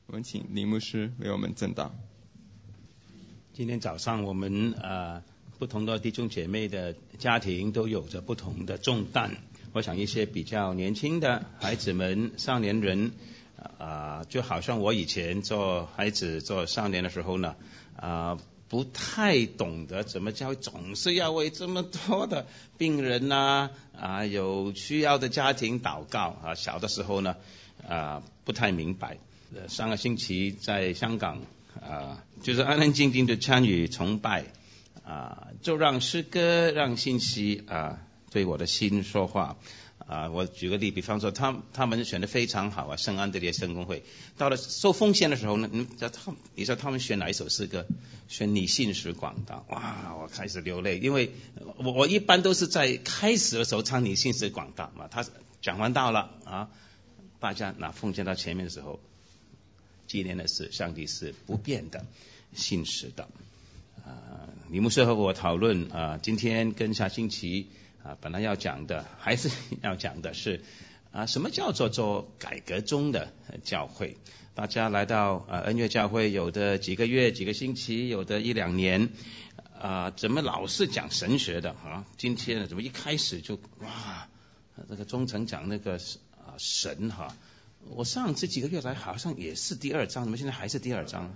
我们请林牧师为我们证道。 今天早上我们不同的弟兄姐妹的家庭都有着不同的重担。我想一些比较年轻的孩子们、少年人，就好像我以前做孩子、做少年的时候呢，不太懂得怎么教，总是要为这么多的病人有需要的家庭祷告小的时候呢，不太明白。上个星期在香港，就是安安静静的参与崇拜，就让诗歌、让信息对我的心说话。我举个例，比方说他们选得非常好圣安德烈圣公会，到了受奉献的时候呢，你说他们选哪一首诗歌？选你信实广大。哇，我开始流泪，因为我一般都是在开始的时候唱你信实广大嘛。他讲完道了大家拿奉献到前面的时候，纪念的是上帝是不变的、信实的。李牧师和我讨论今天跟下星期本来要讲的，还是要讲的是什么叫做改革中的教会。大家来到恩悦教会，有的几个月、几个星期，有的1-2年，怎么老是讲神学的今天怎么一开始就这个中层讲那个神我上次几个月来好像也是第2章，怎么现在还是第2章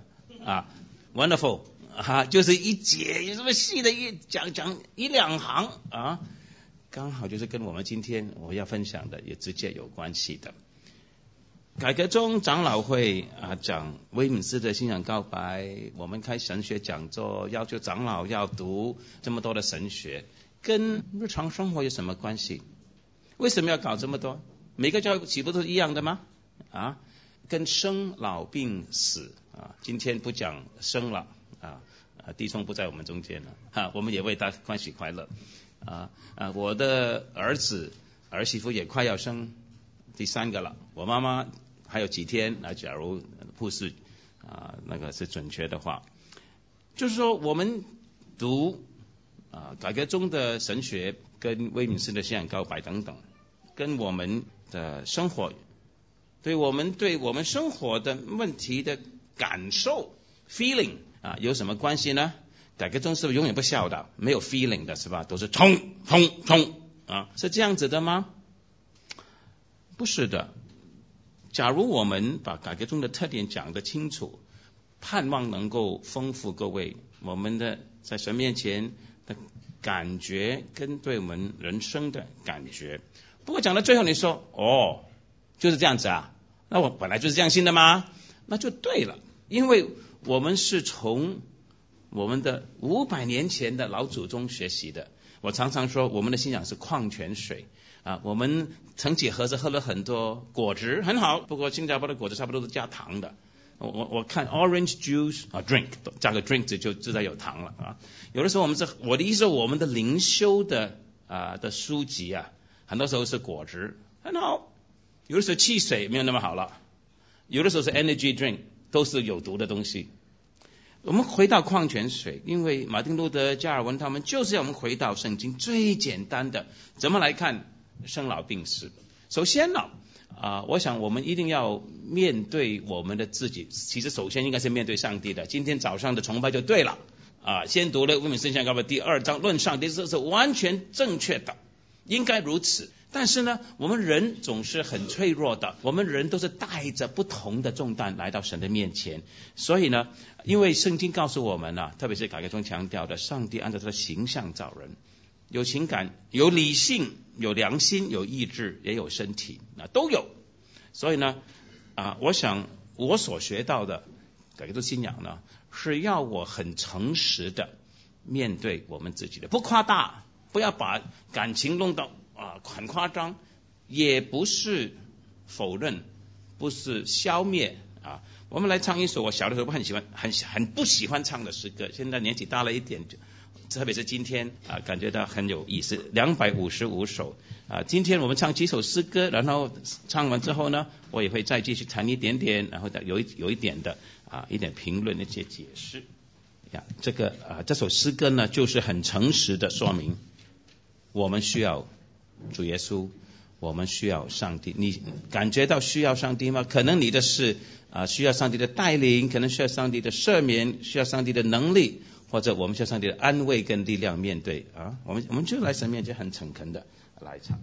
wonderful 就是一节有这么细的讲1-2行刚好就是跟我们今天我要分享的也直接有关系的。改革中长老会讲威敏斯的信仰告白，我们开神学讲座，要求长老要读这么多的神学，跟日常生活有什么关系？为什么要搞这么多？每个教会岂不都是一样的吗？跟生老病死今天不讲生了弟兄不在我们中间了我们也为他欢喜快乐我的儿媳妇也快要生第3个了，我妈妈还有几天假如护士那个是准确的话，就是说我们读改革中的神学跟威敏斯的信仰告白等等，跟我们的生活对我们生活的问题的感受 feeling 有什么关系呢？改革中是不是永远不笑的，没有 feeling 的是吧？都是冲是这样子的吗？不是的。假如我们把改革中的特点讲得清楚，盼望能够丰富各位我们的在神面前的感觉跟对我们人生的感觉。不过讲到最后你说就是这样子那我本来就是这样信的吗？那就对了，因为我们是从我们的500年前的老祖宗学习的。我常常说我们的信仰是矿泉水我们曾几何时喝了很多果汁很好，不过新加坡的果汁差不多都加糖的。我看 orange juice drink 加个 drink 就知道有糖了有的时候我的意思是我们的灵修的书籍很多时候是果汁很好，有的时候汽水没有那么好了，有的时候是 energy drink 都是有毒的东西。我们回到矿泉水，因为马丁路德、加尔文他们就是要我们回到圣经最简单的怎么来看生老病死。首先呢我想我们一定要面对我们的自己，其实首先应该是面对上帝的。今天早上的崇拜就对了先读了威敏斯信仰告白第2章论上帝，这是完全正确的，应该如此。但是呢我们人总是很脆弱的，我们人都是带着不同的重担来到神的面前。所以呢因为圣经告诉我们特别是改革中强调的，上帝按照他的形象造人，有情感，有理性，有良心，有意志，也有身体都有。所以呢我想我所学到的改革中信仰呢，是要我很诚实的面对我们自己的，不夸大，不要把感情弄到很夸张，也不是否认，不是消灭我们来唱一首我小的时候很不喜欢唱的诗歌，现在年纪大了一点，特别是今天感觉到很有意思，255首今天我们唱几首诗歌，然后唱完之后呢，我也会再继续谈一点点，然后有一点的一点评论，一些解释这首诗歌呢，就是很诚实的说明我们需要主耶稣， 我们需要上帝。你感觉到需要上帝吗？可能你的是需要上帝的带领，可能需要上帝的赦免，需要上帝的能力，或者我们需要上帝的安慰跟力量面对我们就来神面前很诚恳的来唱。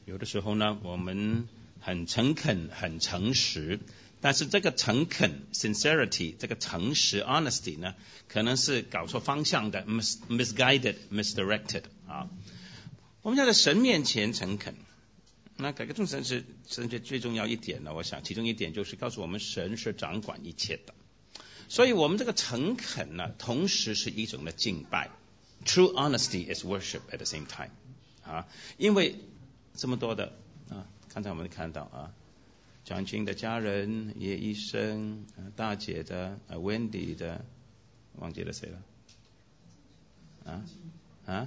有的时候呢，我们很诚恳、很诚实，但是这个诚恳 sincerity 这个诚实 honesty 呢，可能是搞错方向的 misguided misdirected 啊。我们要在神面前诚恳，那改革众神是最重要一点呢，我想其中一点就是告诉我们神是掌管一切的，所以我们这个诚恳呢，同时是一种的敬拜。True honesty is worship at the same time 啊，因为这么多的啊，刚才我们看到啊，蒋军的家人、叶医生、大姐的、Wendy 的，忘记了谁了？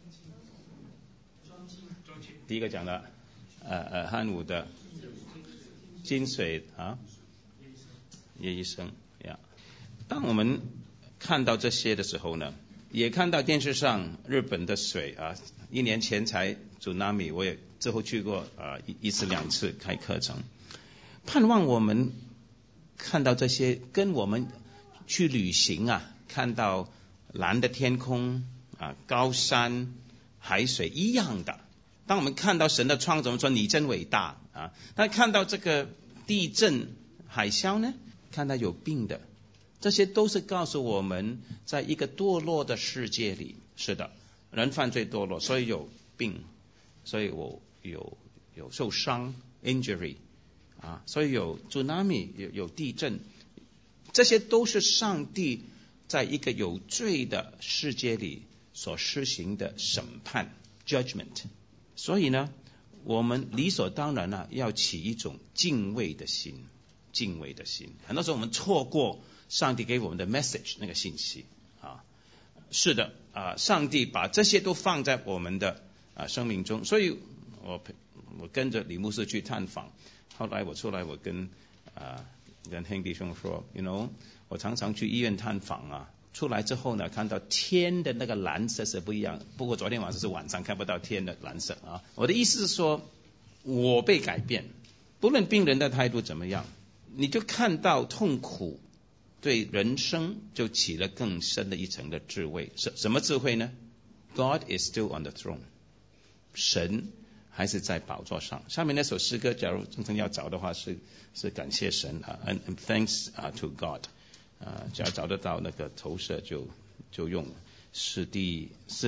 第一个讲的汉武的金水啊，叶医生呀。当我们看到这些的时候呢，也看到电视上日本的水啊，1年前才 tsunami， 我也之后去过一次两次开课程，盼望我们看到这些跟我们去旅行啊，看到蓝的天空啊，高山海水一样的。当我们看到神的创造，我们说你真伟大啊，但看到这个地震海啸呢，看到有病的，这些都是告诉我们在一个堕落的世界里，是的，人犯罪堕落，所以有病，所以我有受伤 injury 啊，所以有 tsunami 有地震，这些都是上帝在一个有罪的世界里所施行的审判 judgment。所以呢，我们理所当然啊，要起一种敬畏的心，敬畏的心。很多时候我们错过上帝给我们的 message 那个信息啊。是的啊，上帝把这些都放在我们的生命中。所以我跟着李牧师去探访，后来我出来，我跟兄弟兄说 ，you know， 我常常去医院探访啊。出来之后呢，看到天的那个蓝色是不一样，不过昨天晚上是晚上看不到天的蓝色啊。我的意思是说，我被改变，不论病人的态度怎么样，你就看到痛苦对人生就起了更深的一层的智慧。什么智慧呢？ God is still on the throne， 神还是在宝座上。下面那首诗歌，假如真正要找的话，是感谢神啊 ，and thanks to God。只要找得到那个投射就用，是第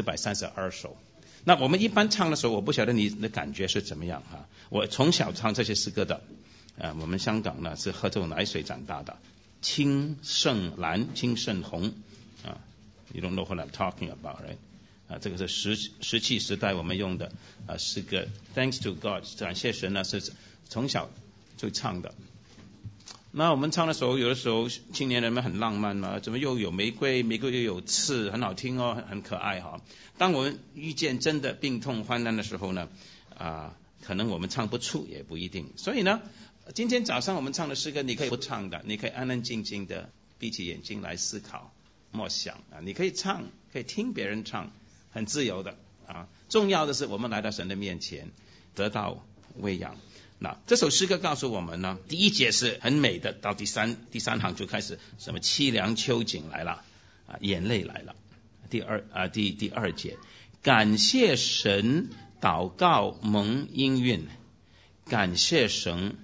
432首。那我们一般唱的时候，我不晓得你的感觉是怎么样啊？我从小唱这些诗歌的，我们香港呢是喝这种奶水长大的，青圣蓝、青圣红啊 ，You don't know what I'm talking about, right？这个是石器时代我们用的诗歌 ，Thanks to God， 感谢神呢是从小就唱的。那我们唱的时候，有的时候青年人们很浪漫嘛，怎么又有玫瑰，玫瑰又有刺，很好听哦，很可爱哈。当我们遇见真的病痛患难的时候呢，可能我们唱不出，也不一定。所以呢，今天早上我们唱的诗歌，你可以不唱的，你可以安安静静的闭起眼睛来思考默想啊，你可以唱，可以听别人唱，很自由的啊。重要的是我们来到神的面前，得到喂养。那这首诗歌告诉我们呢，第一节是很美的，到第三行就开始什么凄凉秋景来了眼泪来了。第二节，感谢神，祷告蒙应允，感谢神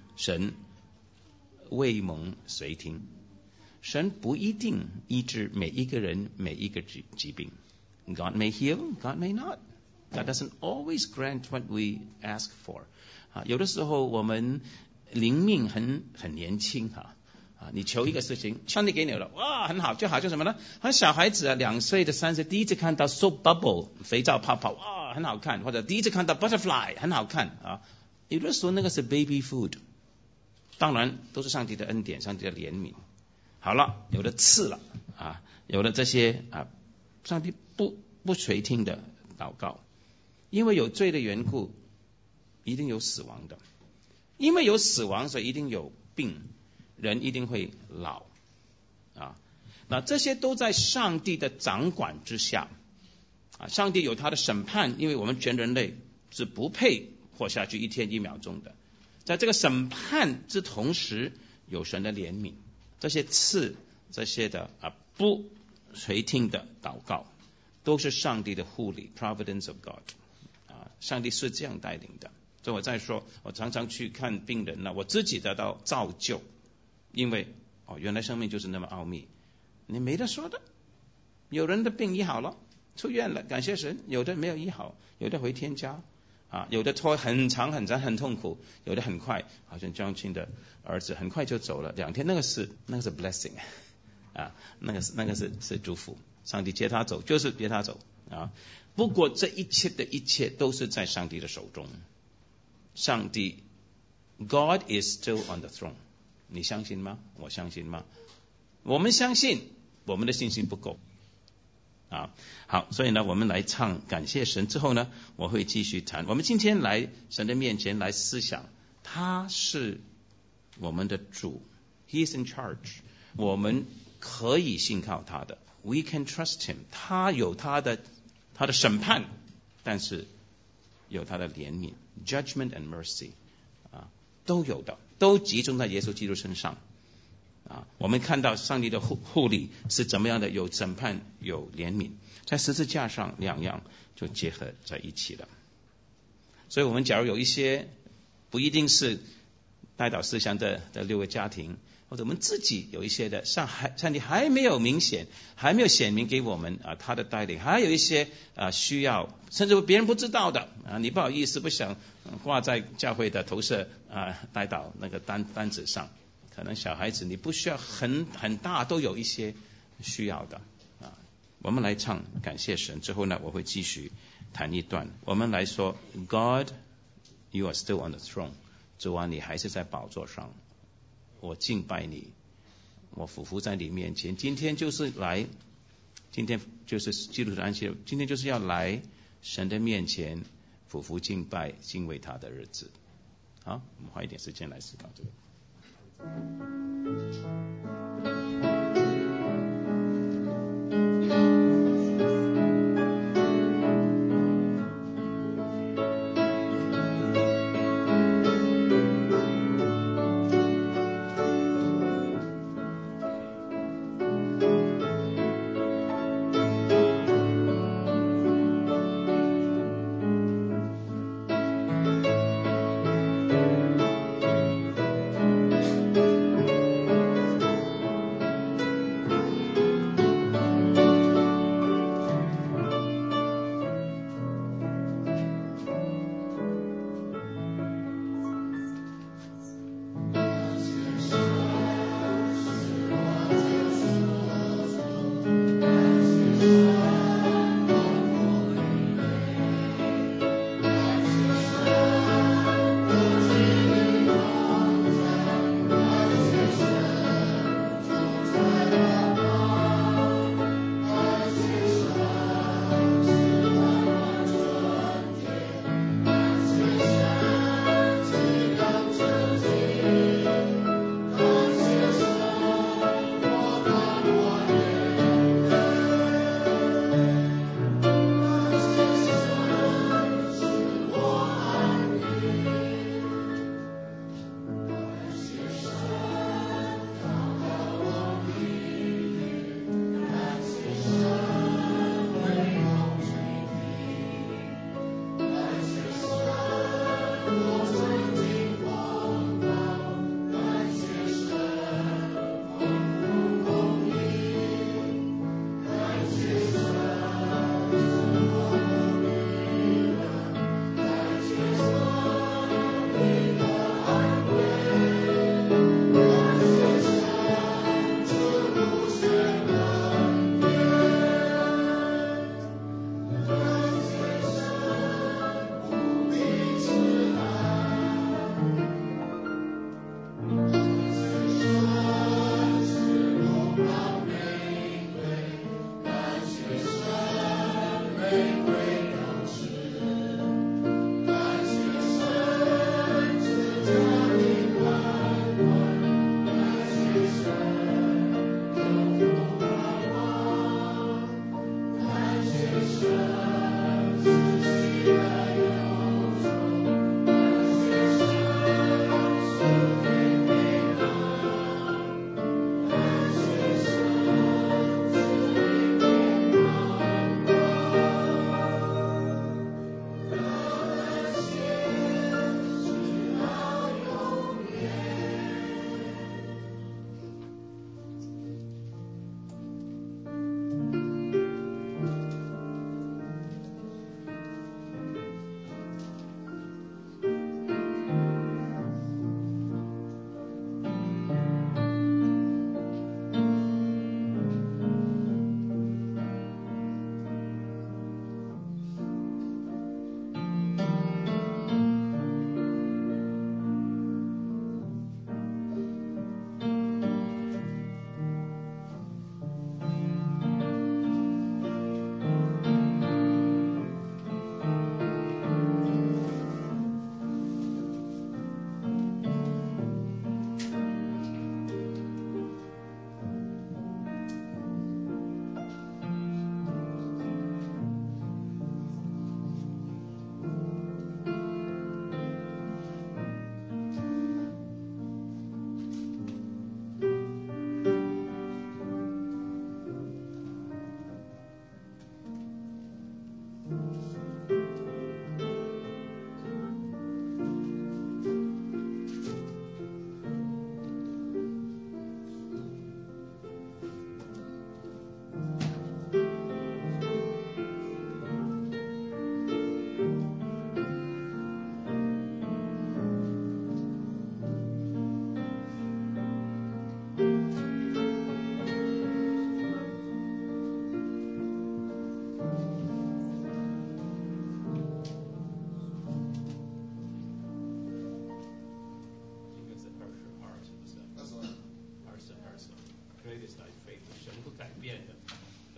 未蒙垂听。神不一定医治每一个人每一个疾病。God may heal, God may not. God doesn't always grant what we ask for. 有的时候我们灵命很年轻你求一个事情，上帝给你了，哇，很好，就好像什么呢？好像小孩子2岁的3岁第一次看到 soap bubble 肥皂泡泡，哇，很好看，或者第一次看到 butterfly 很好看有的时候那个是 baby food， 当然都是上帝的恩典，上帝的怜悯。好了，有的刺了有的这些上帝不垂听的祷告，因为有罪的缘故，一定有死亡的，因为有死亡，所以一定有病，人一定会老那这些都在上帝的掌管之下上帝有他的审判，因为我们全人类是不配活下去1天1秒钟的。在这个审判之同时，有神的怜悯，这些刺，这些的不垂听的祷告，都是上帝的护理 Providence of God 上帝是这样带领的。 所以我再说，我常常去看病人呢，我自己得到造就，因为原来生命就是那么奥秘，你没得说的。有人的病医好了，出院了，感谢神；有的没有医好，有的回天家有的拖很长很长很痛苦，有的很快，好像张青的儿子很快就走了，2天，那个是 blessing 那个是祝福，上帝接他走就是接他走不过这一切的一切都是在上帝的手中。上帝 God is still on the throne， 你相信吗？我相信吗？我们相信，我们的信心不够好，所以呢，我们来唱感谢神之后呢，我会继续谈。我们今天来神的面前来思想，他是我们的主 ，He is in charge， 我们可以信靠他的 ，We can trust Him， 他有他的审判，但是有他的怜悯 ，Judgment and mercy， 都有的，都集中在耶稣基督身上。我们看到上帝的护理是怎么样的，有审判有怜悯，在十字架上2样就结合在一起了。所以我们假如有一些不一定是代祷思想的6个家庭，或者我们自己有一些的上帝还没有明显，还没有显明给我们他的带领，还有一些需要甚至别人不知道的你不好意思不想挂在教会的投射代祷那个单子上，可能小孩子你不需要很大，都有一些需要的我们来唱感谢神之后呢，我会继续谈一段。我们来说 God you are still on the throne， 主啊，你还是在宝座上，我敬拜你，我俯伏在你面前。今天就是基督的安息，今天就是要来神的面前俯伏敬拜敬畏他的日子。好，我们花一点时间来思考这个。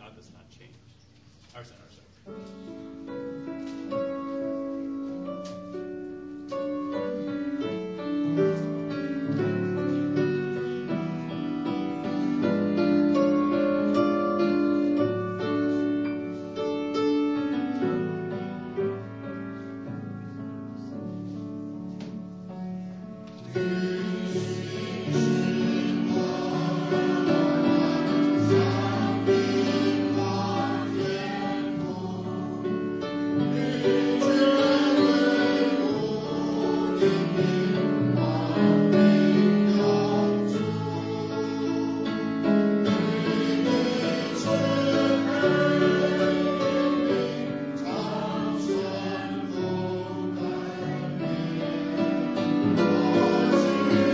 God does not change. Our side. Thank you.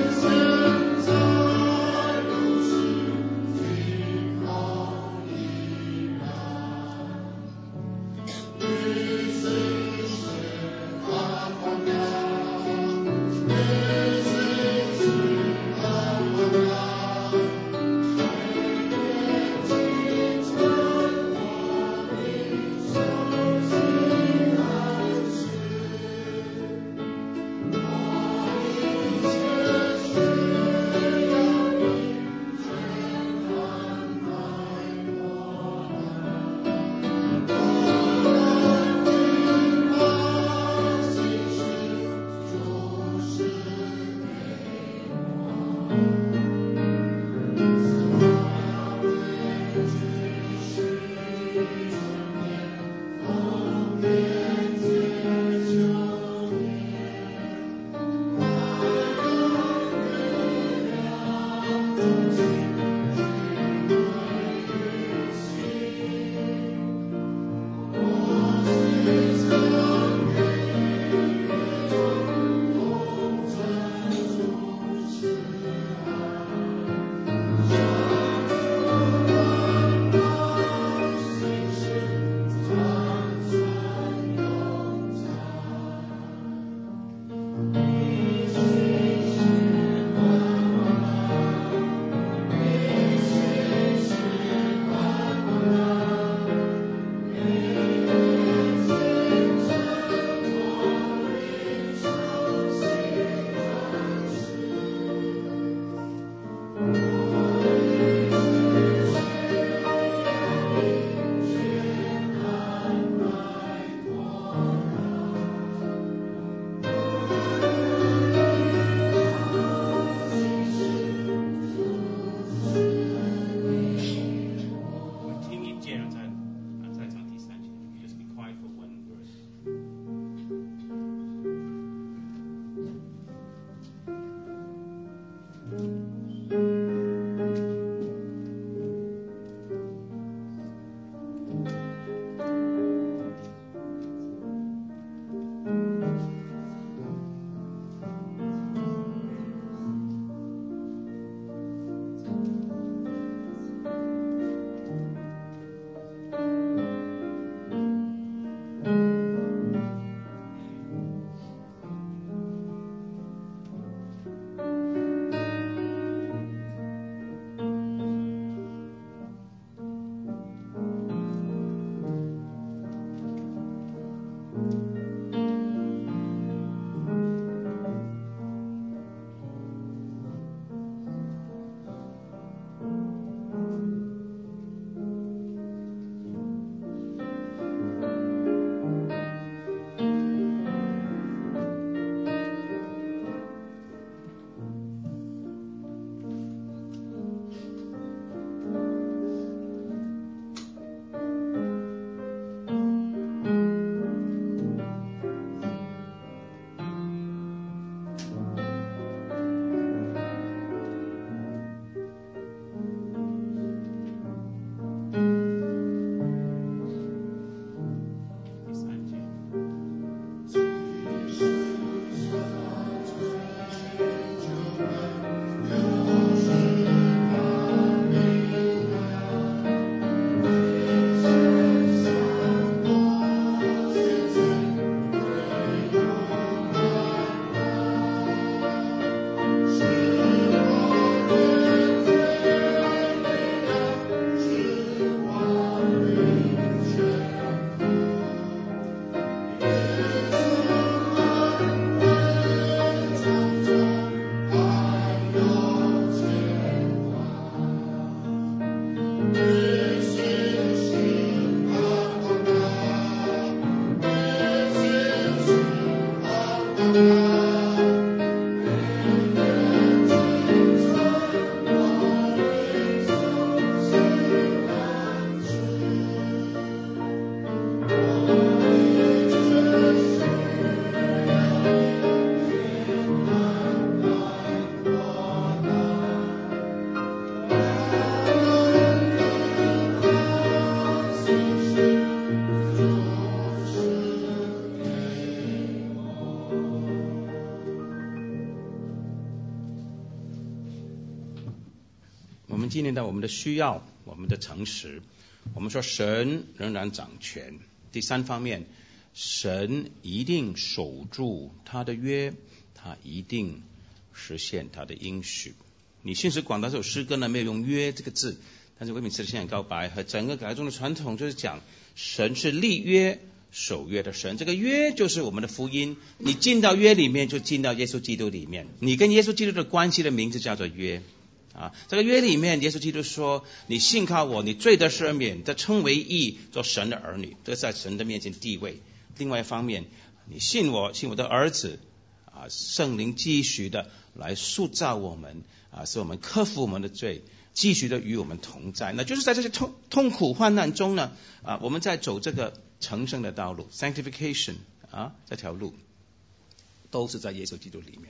我们纪念到我们的需要，我们的诚实。我们说神仍然掌权。第三方面，神一定守住他的约，他一定实现他的应许。你信实广达这首诗歌呢，没有用约这个字，但是威敏斯的信仰告白和整个改革中的传统就是讲神是立约守约的神。这个约就是我们的福音，你进到约里面就进到耶稣基督里面，你跟耶稣基督的关系的名字叫做约这个约里面，耶稣基督说你信靠我，你罪得赦免，得称为义，做神的儿女，这是在神的面前地位。另外一方面，你信我的儿子圣灵继续的来塑造我们使我们克服我们的罪，继续的与我们同在。那就是在这些痛苦患难中呢我们在走这个成圣的道路 sanctification 这条路都是在耶稣基督里面。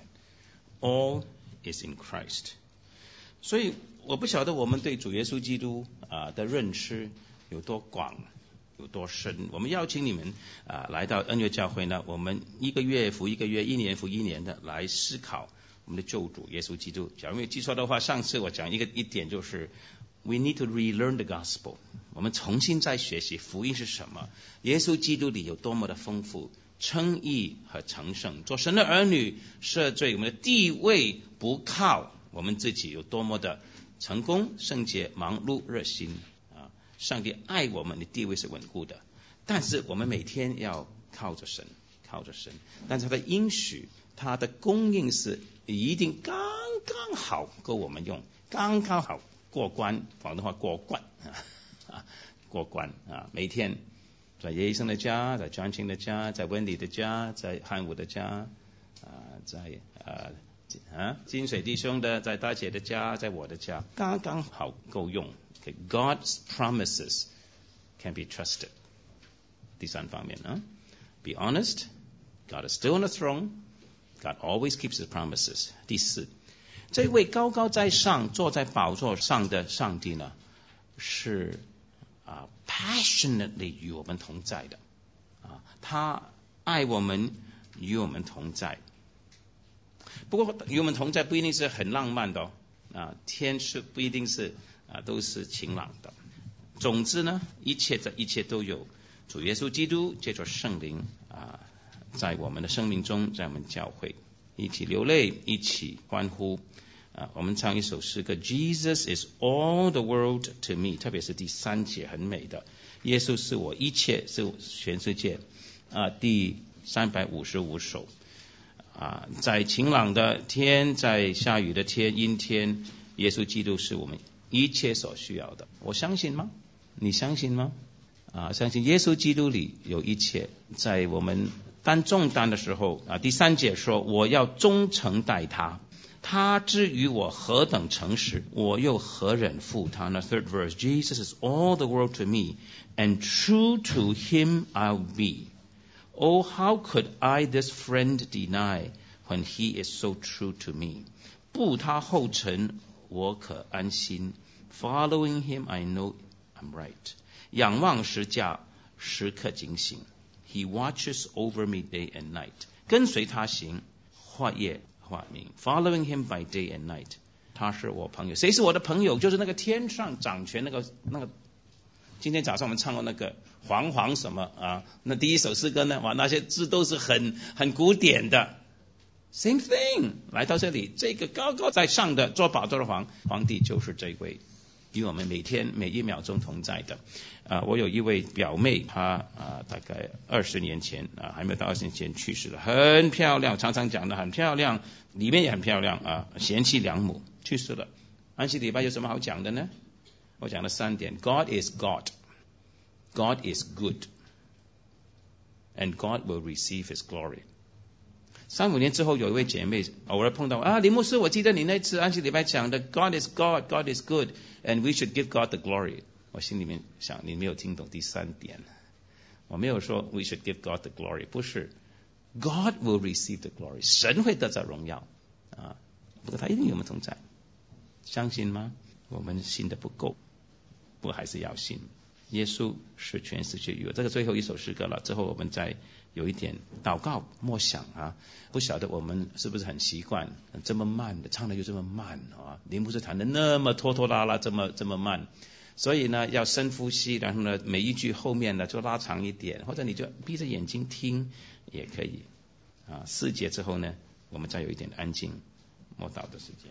All is in Christ。 所以我不晓得我们对主耶稣基督的认识有多广有多深。我们邀请你们来到恩约教会呢，我们一个月复一个月，一年复一年的来思考我们的救主耶稣基督。假如没有记错的话，上次我讲一点就是 we need to relearn the gospel， 我们重新再学习福音是什么，耶稣基督里有多么的丰富，称义和成圣，做神的儿女，赦罪，我们的地位不靠我们自己有多么的成功圣洁忙碌热心上帝爱我们的地位是稳固的，但是我们每天要靠着神，但是他的应许，他的供应是一定刚刚好够我们用，刚刚好过关，广东话过关过关每天在叶医生的家，在张青的家，在温迪的家，在汉武的家在金水弟兄的，在大姐的家，在我的家，刚刚好够用。God's promises can be trusted。 第三方面be honest, God is still on the throne, God always keeps his promises。 第四，这位高高在上坐在宝座上的上帝呢，是passionately 与我们同在的他爱我们，与我们同在。不过与我们同在不一定是很浪漫的天是不一定是都是晴朗的。总之呢，一切都有主耶稣基督借着圣灵在我们的生命中，在我们教会一起流泪，一起欢呼我们唱一首诗歌 Jesus is all the world to me， 特别是第3节很美的耶稣是我一切，是全世界第355首在晴朗的天，在下雨的天，阴天，耶稣基督是我们一切所需要的。我相信吗？你相信吗？相信耶稣基督里有一切。在我们担重担的时候第3节说我要忠诚待他，他之于我何等诚实，我又何忍负他呢？ Third verse Jesus is all the world to me and true to him I'll be. Oh, how could I this friend deny when he is so true to me? 步他后尘我可安心 Following him I know I'm right. 仰望十架时刻警醒 He watches over me day and night. 跟随他行或夜或明 Following him by day and night. 他是我朋友。谁是我的朋友？就是那个天上掌权那个今天早上我们唱过那个黄什么那第一首诗歌呢那些字都是很古典的。Same thing， 来到这里，这个高高在上的坐宝座的皇帝就是这位与我们每天每一秒钟同在的。我有一位表妹，她大概20年前还没有到20年前去世了，很漂亮，常常讲的很漂亮，里面也很漂亮贤妻良母去世了。安息礼拜有什么好讲的呢？我讲了3点 God is God, God is good, and God will receive his glory。 3-5年之后，有一位姐妹偶尔碰到林牧师，我记得你那次安息礼拜讲的 God is God, God is good, and we should give God the glory。 我心里面想你没有听懂第3点，我没有说 we should give God the glory， 不是 God will receive the glory， 神会得到荣耀不过他一定与我们同在，相信吗？我们信的不够，不过还是要信。 耶稣是全世界与我。这个最后一首诗歌了，之后我们再有一点祷告默想啊。不晓得我们是不是很习惯这么慢的，唱的就这么慢啊，林牧师弹的那么拖拖拉拉，这么慢。所以呢，要深呼吸，然后呢，每一句后面呢就拉长一点，或者你就闭着眼睛听也可以啊。4节之后呢，我们再有一点安静默祷的时间。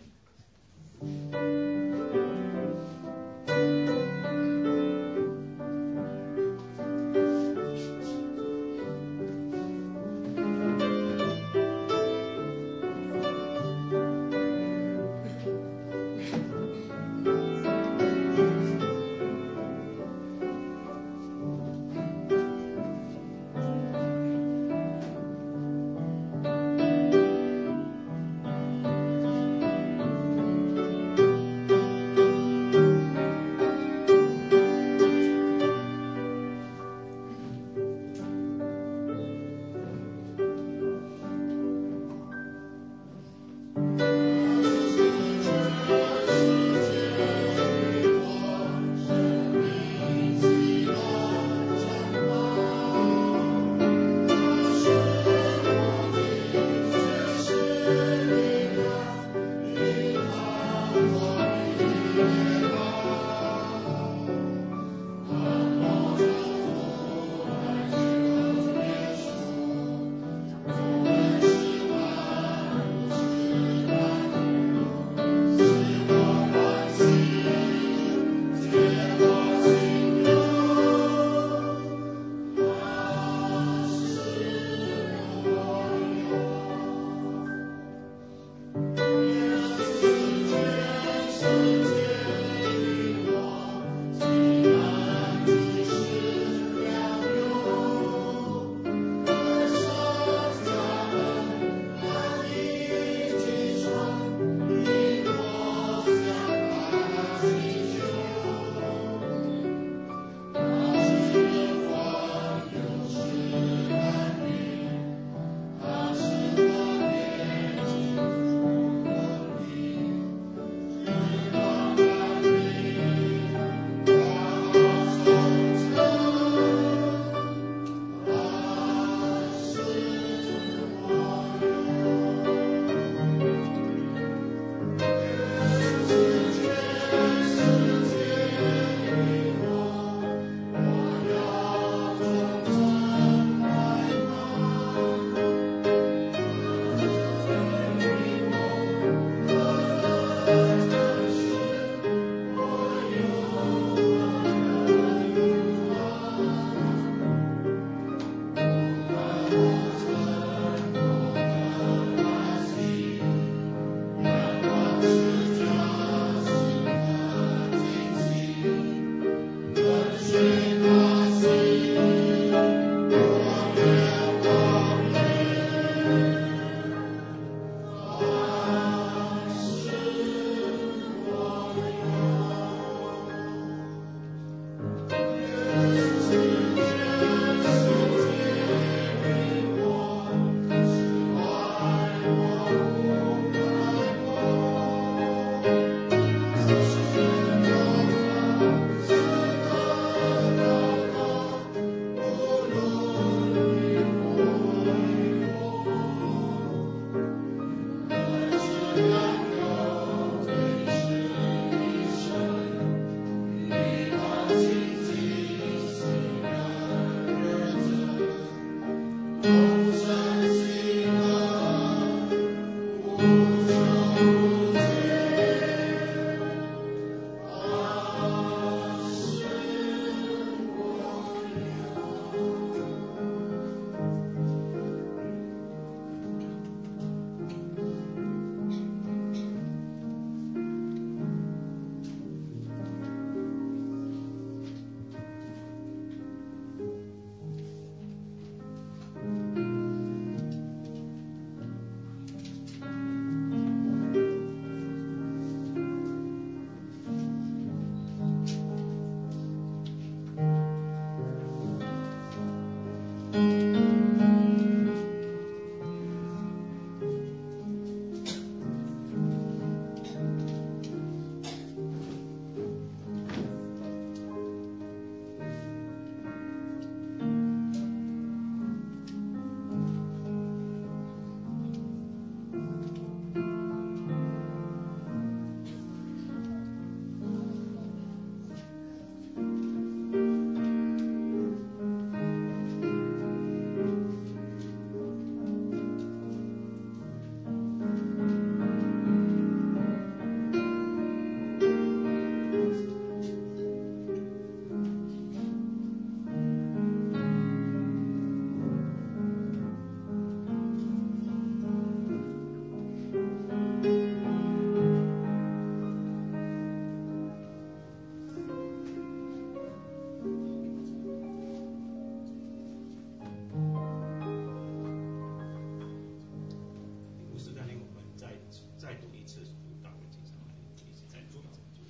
是辅导跟经常一直在做辅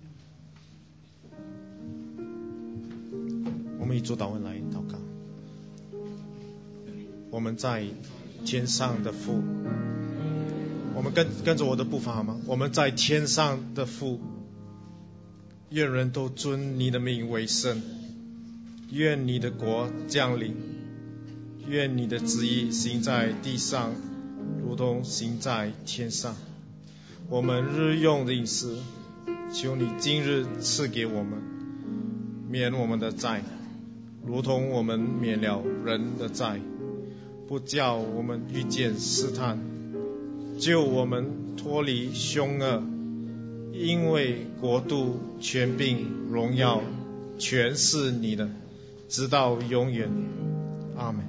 导。 我们以主祷文来祷告。我们在天上的父，我们跟着我的步伐好吗？我们在天上的父，愿人都尊你的名为圣，愿你的国降临，愿你的旨意行在地上，如同行在天上。我们日用的饮食，求你今日赐给我们，免我们的债，如同我们免了人的债，不叫我们遇见试探，救我们脱离凶恶，因为国度、权柄、荣耀全是你的，直到永远。阿们。